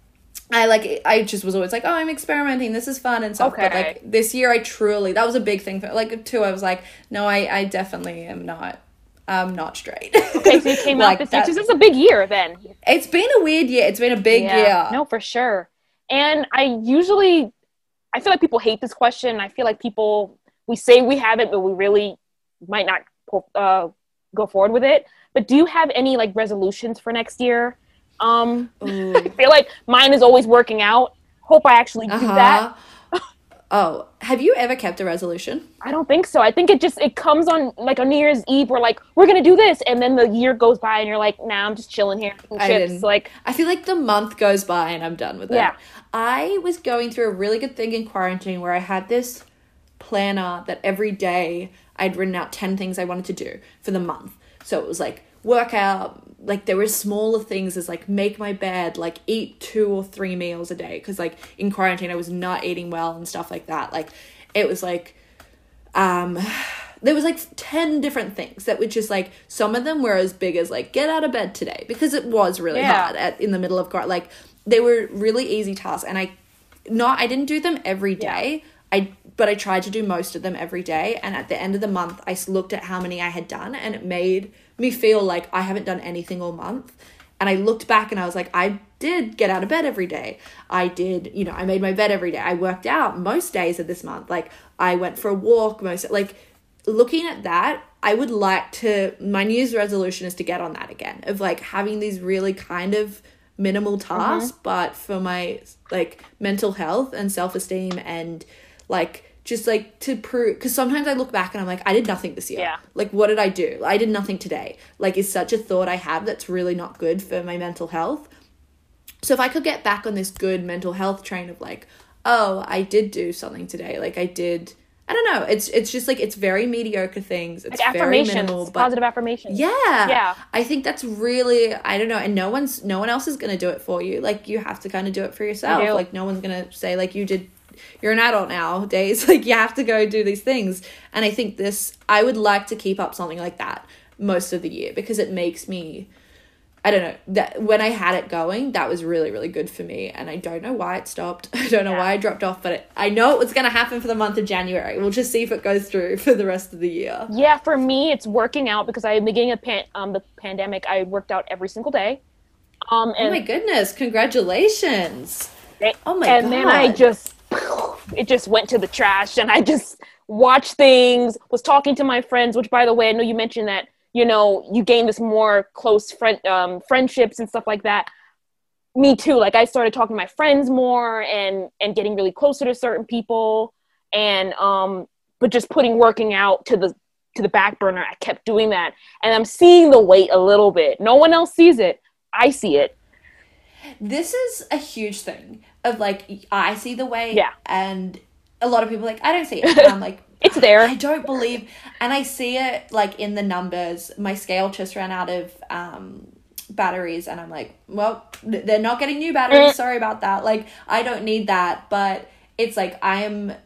I just was always like, oh, I'm experimenting, this is fun and stuff. Okay. But, like, this year that was a big thing for, like, too. I was like, no, I definitely am not straight. Okay, so you came like out this year. So this is a big year then. It's been a weird year. It's been a big year. No, for sure. And I feel like people hate this question. I feel like we say we have it, but we really might not go forward with it. But do you have any, like, resolutions for next year? I feel like mine is always working out. Hope I actually do that. Oh, have you ever kept a resolution? I don't think so. I think it comes on, like, on New Year's Eve. We're like, we're gonna do this, and then the year goes by, and you're like, nah, I'm just chilling here, chips. Like, I feel like the month goes by, and I'm done with it. Yeah. I was going through a really good thing in quarantine where I had this planner that every day I'd written out 10 things I wanted to do for the month. So it was like workout, like, there were smaller things as, like, make my bed, like, eat 2 or 3 meals a day, because, like, in quarantine I was not eating well and stuff like that. Like, it was like there was, like, 10 different things that were just, like, some of them were as big as, like, get out of bed today, because it was really hard in the middle of quarantine. Like, they were really easy tasks, and I didn't do them every day. But I tried to do most of them every day, and at the end of the month I looked at how many I had done, and it made me feel like I haven't done anything all month. And I looked back and I was like, I did get out of bed every day. I did, I made my bed every day. I worked out most days of this month. Like, I went for a walk like, looking at that, I would like to, my New Year's resolution is to get on that again, of, like, having these really kind of minimal tasks, but for my, like, mental health and self-esteem, and, like, just, like, to prove, because sometimes I look back and I'm like, I did nothing this year. Like, what did I do? I did nothing today. Like, it's such a thought I have that's really not good for my mental health. So if I could get back on this good mental health train of, like, oh, I did do something today. Like, I don't know. It's just, like, it's very mediocre things. It's like very minimal. But positive affirmations. Yeah. I think that's really, I don't know. And no one else is going to do it for you. Like, you have to kind of do it for yourself. Like, no one's going to say, like, you're an adult nowadays, like, you have to go do these things. And I think I would like to keep up something like that most of the year, because it makes me, I don't know, that when I had it going, that was really, really good for me. And I don't know why it stopped. I don't know why I dropped off, but I know it was going to happen for the month of January. We'll just see if it goes through for the rest of the year. Yeah, for me, it's working out, because at the beginning of the pandemic, I worked out every single day. And oh my goodness, congratulations. Oh my God. And then it just went to the trash, and I just watched things, was talking to my friends, which, by the way, I know you mentioned that, you gain this more close friendships and stuff like that. Me too. Like, I started talking to my friends more and getting really closer to certain people, and but just putting working out to the back burner. I kept doing that, and I'm seeing the weight a little bit. No one else sees it. I see it. This is a huge thing of, like, I see the weight, and a lot of people are like, I don't see it. And I'm like, it's there. I don't believe, and I see it, like, in the numbers. My scale just ran out of batteries, and I'm like, well, they're not getting new batteries. Sorry about that. Like, I don't need that. But it's like, I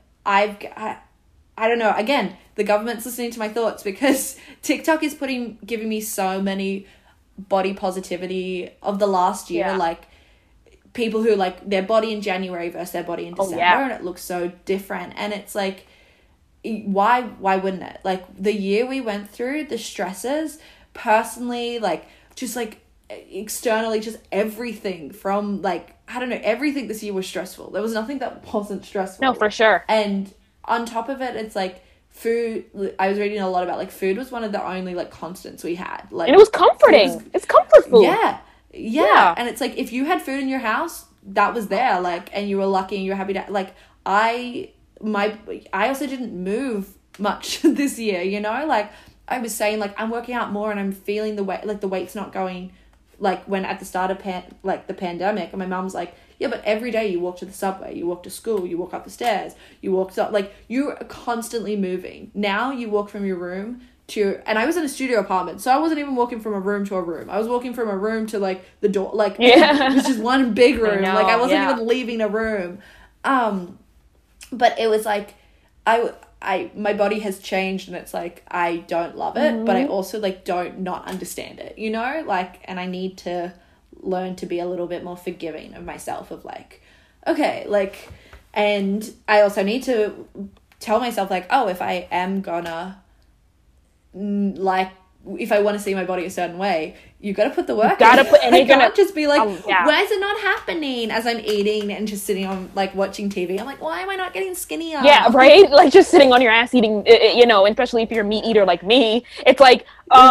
don't know. Again, the government's listening to my thoughts, because TikTok is giving me so many body positivity of the last year. Like, people who, like, their body in January versus their body in December, and it looks so different. And it's like, why wouldn't it? Like, the year we went through, the stresses, personally, like, just, like, externally, just everything from, like, I don't know, everything this year was stressful. There was nothing that wasn't stressful. No, for sure. And on top of it, it's like, food, I was reading a lot about, like, food was one of the only, like, constants we had. Like, and it was comforting. It's comfort food. Yeah. And it's like, if you had food in your house, that was there, like, and you were lucky and you were happy to, like, I also didn't move much this year, you know? Like, I was saying, like, I'm working out more and I'm feeling the weight, like, the weight's not going, like, when at the start of the pandemic, and my mom's like, yeah, but every day you walk to the subway, you walk to school, you walk up the stairs, you walk up, like, you're constantly moving. Now you walk from your room to, and I was in a studio apartment, so I wasn't even walking from a room to a room. I was walking from a room to, like, the door, like, it was just one big room. Like, I wasn't even leaving a room. But it was like, my body has changed, and it's like, I don't love it, but I also, like, don't not understand it, you know? Like, and I need to learn to be a little bit more forgiving of myself, of, like, okay, like, and I also need to tell myself, like, oh, if I am gonna, like, if I want to see my body a certain way, you got to put the work in. And you can't just be like, why is it not happening, as I'm eating and just sitting on, like, watching TV. I'm like, why am I not getting skinnier? Yeah, right? Like, just sitting on your ass eating, you know, especially if you're a meat eater like me, it's like,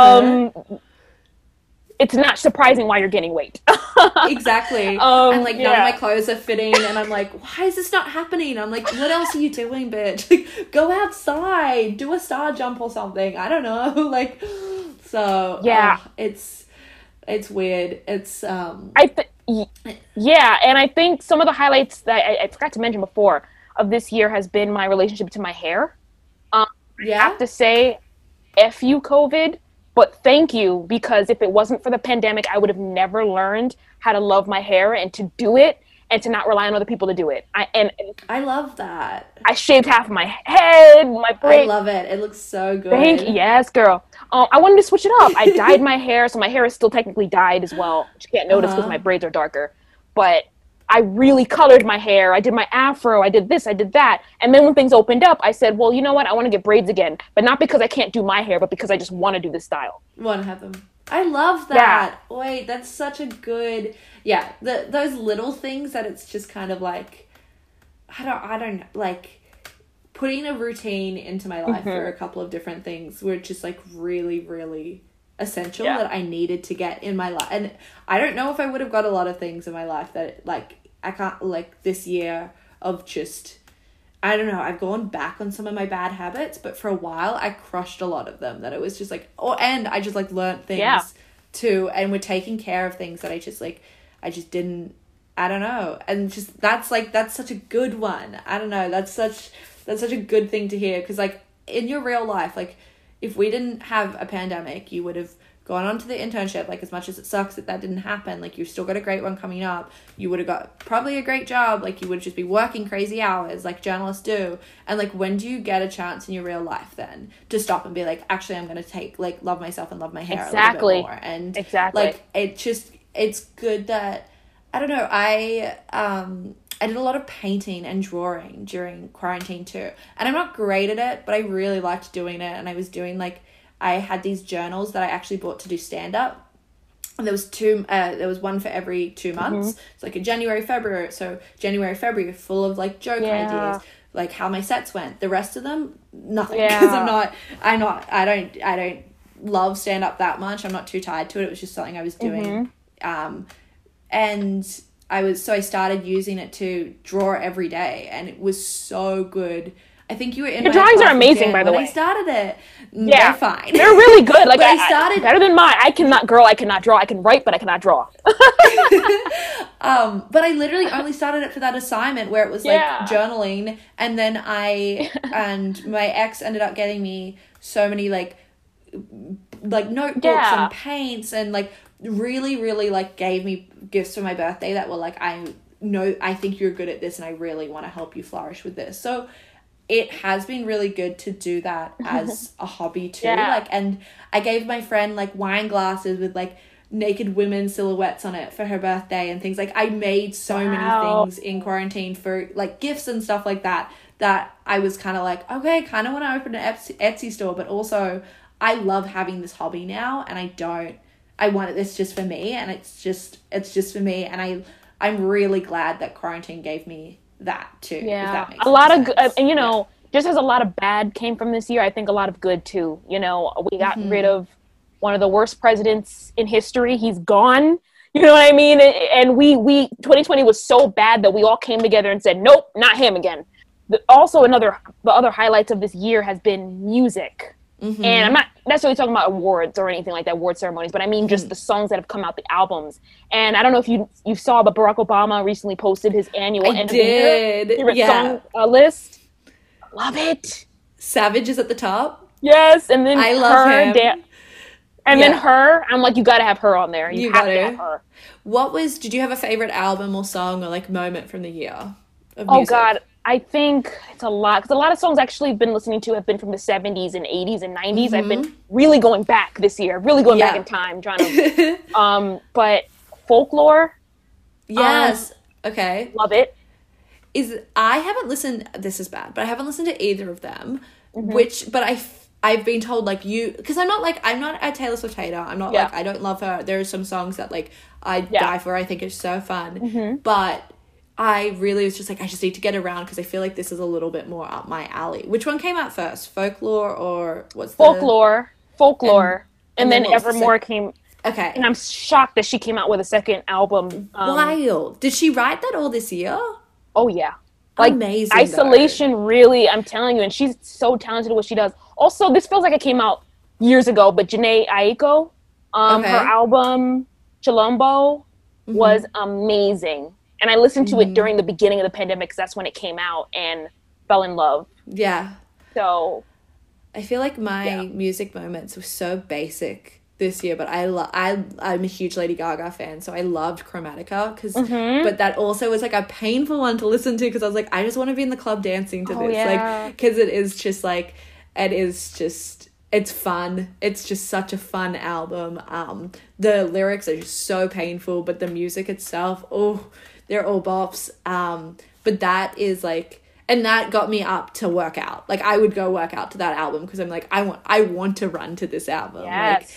it's not surprising why you're gaining weight. Exactly. And, like, none of my clothes are fitting, and I'm like, why is this not happening? I'm like, what else are you doing, bitch? Like, go outside, do a star jump or something. I don't know. Like, so it's weird. It's and I think some of the highlights that I forgot to mention before of this year has been my relationship to my hair. I have to say, F you, COVID. But thank you, because if it wasn't for the pandemic, I would have never learned how to love my hair and to do it and to not rely on other people to do it. I love that. I shaved half of my head, my braids. I love it. It looks so good. Yes, girl. I wanted to switch it up. I dyed my hair, so my hair is still technically dyed as well, which you can't notice because my braids are darker. But I really colored my hair. I did my afro. I did this. I did that. And then when things opened up, I said, well, you know what? I want to get braids again. But not because I can't do my hair, but because I just want to do this style. Want to have them. I love that. Yeah. Wait, that's such a good... Yeah, those little things that it's just kind of like... I don't know. Like, putting a routine into my life for a couple of different things were just, like, really, really essential that I needed to get in my life. And I don't know if I would have got a lot of things in my life that, like, I can't, like, this year of just, I don't know, I've gone back on some of my bad habits, but for a while I crushed a lot of them, that it was just like, and I just, like, learned things too, and we're taking care of things that I just didn't, I don't know, and just, that's such a good one. I don't know, that's such a good thing to hear, because, like, in your real life, like, if we didn't have a pandemic, you would have gone on to the internship, like, as much as it sucks that didn't happen, like, you've still got a great one coming up, you would have got probably a great job, like, you would just be working crazy hours, like journalists do, and, like, when do you get a chance in your real life, then, to stop and be like, actually, I'm gonna take, like, love myself and love my hair a little bit more, and, like, it's good that, I don't know, I did a lot of painting and drawing during quarantine too, and I'm not great at it, but I really liked doing it, and I was doing, like, I had these journals that I actually bought to do stand-up. And there was one for every 2 months. It's like a January, February. So January, February, full of, like, joke ideas, like how my sets went. The rest of them, nothing. Because I don't love stand-up that much. I'm not too tied to it. It was just something I was doing. And I started using it to draw every day, and it was so good. I think you were in. Your drawings are amazing, by the way. I started it. Yeah, they're fine. They're really good. Like, I started better than mine. I cannot draw. I can write, but I cannot draw. But I literally only started it for that assignment where it was, like, journaling, and then and my ex ended up getting me so many, like notebooks and paints, and, like, really, really, like, gave me gifts for my birthday that were like, I think you're good at this, and I really want to help you flourish with this. So it has been really good to do that as a hobby too. Like, and I gave my friend, like, wine glasses with, like, naked women silhouettes on it for her birthday and things. Like, I made so many things in quarantine for, like, gifts and stuff like that I was kind of like, okay, kind of want to open an Etsy store, but also I love having this hobby now, and I want it, it's just for me, and it's just for me, and I'm really glad that quarantine gave me that too. Yeah, a lot of good, and, you know, just as a lot of bad came from this year, I think a lot of good too. You know, we got rid of one of the worst presidents in history. He's gone. You know what I mean? And we 2020 was so bad that we all came together and said, nope, not him again. The other highlights of this year has been music. And I'm not necessarily talking about awards or anything like that, award ceremonies, but I mean just the songs that have come out, the albums. And I don't know if you saw, but Barack Obama recently posted his annual end of the year favorite song list. Love it. Savage is at the top. Yes, and then I love him. Then her. I'm like, you got to have her on there. You have to have her. Did you have a favorite album or song or like moment from the year of music? Oh God, I think it's a lot, because a lot of songs actually I've been listening to have been from the 70s and 80s and 90s. I've been really going back this year, really going back in time, trying to. But Folklore. Yes. Okay. Love it. I haven't listened. This is bad, but I haven't listened to either of them. I've been told like because I'm not a Taylor Swift hater. I'm not like, I don't love her. There are some songs that like I die for. I think it's so fun, but I really was just like, I just need to get around because I feel like this is a little bit more up my alley. Which one came out first, Folklore or what's Folklore, and then Evermore came. Okay, and I'm shocked that she came out with a second album. Wild. Did she write that all this year? Oh yeah. Like, amazing. Isolation, really, I'm telling you, and she's so talented at what she does. Also, this feels like it came out years ago, but Jhené Aiko, her album Chilombo was amazing. And I listened to it during the beginning of the pandemic because that's when it came out, and fell in love. Yeah. So I feel like my music moments were so basic this year, but I'm a huge Lady Gaga fan, so I loved Chromatica but that also was like a painful one to listen to because I was like, I just want to be in the club dancing to this, like, because it is just like, it's fun. It's just such a fun album. The lyrics are just so painful, but the music itself, they're all bops. But that is like, and that got me up to work out. Like, I would go work out to that album because I'm like, I want to run to this album. Yes. Like,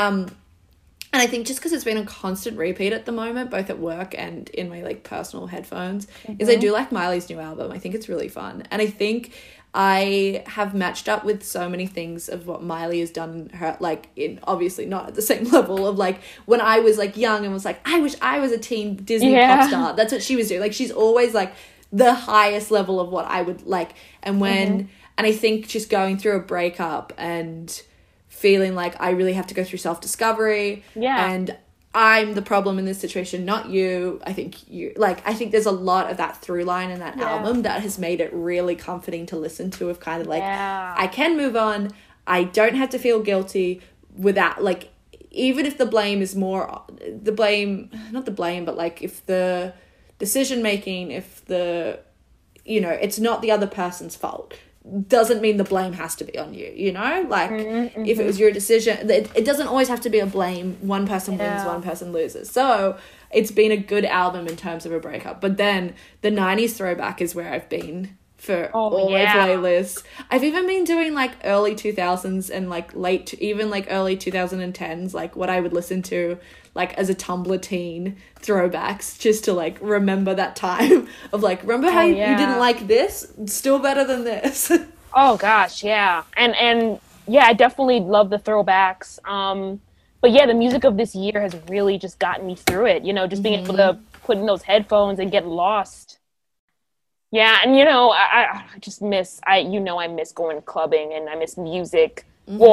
and I think just because it's been a constant repeat at the moment, both at work and in my like personal headphones, is I do like Miley's new album. I think it's really fun. And I think I have matched up with so many things of what Miley has done, her like, in obviously not at the same level of like when I was like young and was like, I wish I was a teen Disney pop star. That's what she was doing. Like, she's always like the highest level of what I would like. And when and I think just going through a breakup and feeling like I really have to go through self-discovery and I'm the problem in this situation, not you. I think there's a lot of that through line in that album that has made it really comforting to listen to, of kind of like, I can move on. I don't have to feel guilty without, like, even if the blame is more, not the blame, but like if the decision making, if the, you know, it's not the other person's fault, doesn't mean the blame has to be on you, you know? Like, if it was your decision, it doesn't always have to be a blame. One person wins, one person loses. So it's been a good album in terms of a breakup. But then the 90s throwback is where I've been for all my playlists. I've even been doing like early 2000s and like even like early 2010s, like what I would listen to like as a Tumblr teen, throwbacks, just to like remember that time of like, remember how you didn't like this? Still better than this. Oh gosh, yeah. And yeah, I definitely love the throwbacks. But yeah, the music of this year has really just gotten me through it, you know, just being able to put in those headphones and get lost. Yeah, and you know, I just miss, I miss going clubbing and I miss music.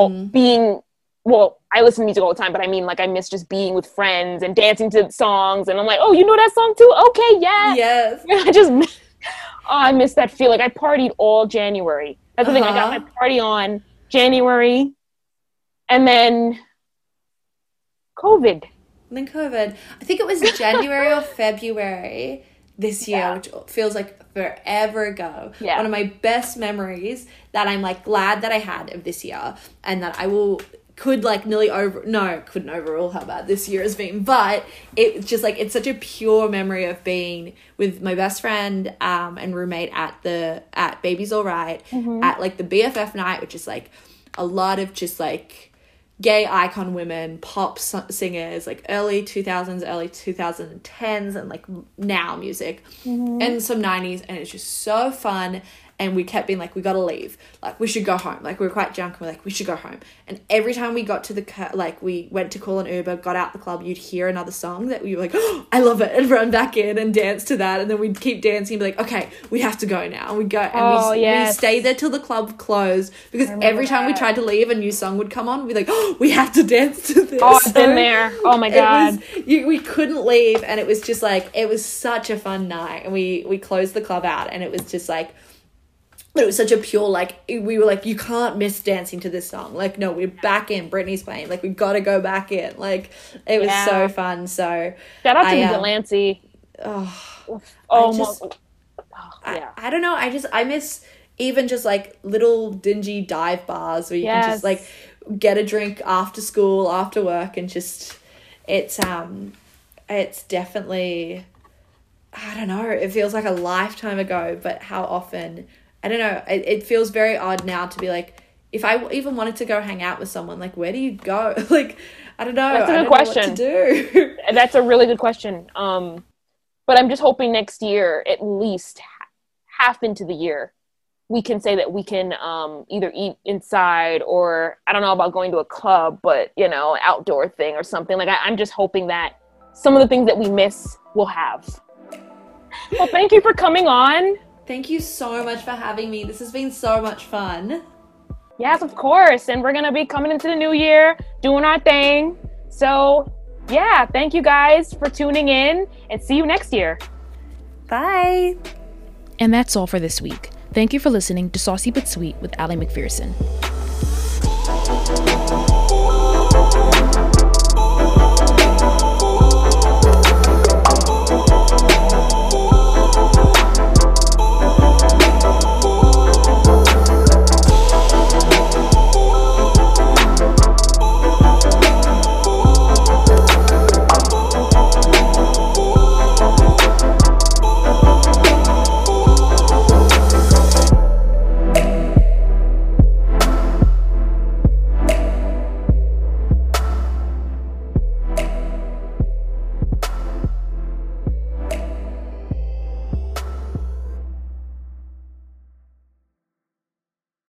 Well, I listen to music all the time, but I mean, like, I miss just being with friends and dancing to songs, and I'm like, oh, you know that song too? Okay, yeah. Yes. I miss that feeling. I partied all January. That's the thing. I got my party on January, and then COVID. I think it was January or February this year, which feels like forever ago. Yeah. One of my best memories that I'm like glad that I had of this year, and that I couldn't overrule how bad this year has been, but it's just like, it's such a pure memory of being with my best friend and roommate at Baby's All Right, at like the BFF night, which is like a lot of just like gay icon women, pop singers, like early 2000s, early 2010s, and like now music, and some 90s, and it's just so fun. and we kept being like, we gotta leave, like we should go home, like we were quite drunk and we're like, we should go home. And every time we got to the we went to call an Uber, got out the club, you'd hear another song that we were like, oh, I love it, and run back in and dance to that, and then we'd keep dancing and be like, okay, we have to go now, and we'd go, and we stayed there till the club closed, because every time we tried to leave, a new song would come on, we'd be like, oh, we have to dance to this. Oh, I've been there. Oh my god. We couldn't leave, and it was just like, it was such a fun night, and we closed the club out, and it was just like, but it was such a pure, like, we were like, you can't miss dancing to this song. Like, no, we're back in. Britney's playing. Like, we got to go back in. Like, it was so fun. So shout out to Delancey. I don't know. I miss even just like little dingy dive bars where you can just like get a drink after school, after work, and just it's definitely, I don't know. It feels like a lifetime ago, but how often. I don't know. It feels very odd now to be like, if I even wanted to go hang out with someone, like, where do you go? Like, I don't know. That's a good question. Know what to do. That's a really good question. But I'm just hoping next year, at least half into the year, we can say that we can either eat inside, or I don't know about going to a club, but, you know, outdoor thing or something. Like, I'm just hoping that some of the things that we miss we'll have. Well, thank you for coming on. Thank you so much for having me. This has been so much fun. Yes, of course. And we're going to be coming into the new year, doing our thing. So, yeah, thank you guys for tuning in, and see you next year. Bye. And that's all for this week. Thank you for listening to Saucy But Sweet with Allie McPherson.